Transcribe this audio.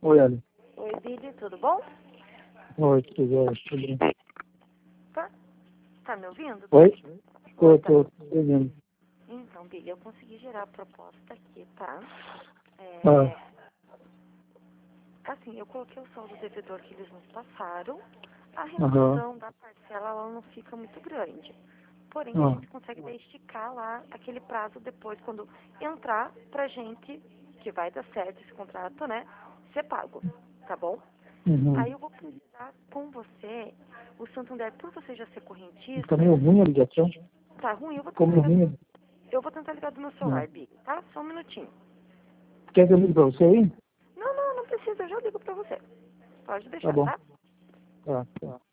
Oi, Ali. Oi, Billy, tudo bom? Oi, tudo bem? Tá me ouvindo? Oi? Tá. Tô ouvindo. Então, Billy, eu consegui gerar a proposta aqui, tá? Ah, Assim, eu coloquei o saldo devedor que eles nos passaram. A aham. redução da parcela, ela não fica muito grande. Porém, a Ah, gente consegue daí esticar lá aquele prazo depois, quando entrar pra gente, que vai dar certo esse contrato, né? Ser pago, tá bom? Aí uhum. eu vou precisar com você, o Santander, por você já ser Tá correntista, meio ruim a ligação? tá ruim, eu vou Ficou tentar meio ligar, ruim. do meu Não. celular, Bi, tá? Só um minutinho. Quer que eu ligue pra você aí? Não, não, não precisa, eu já ligo pra você. Pode Tá deixar, bom. tá? Tá.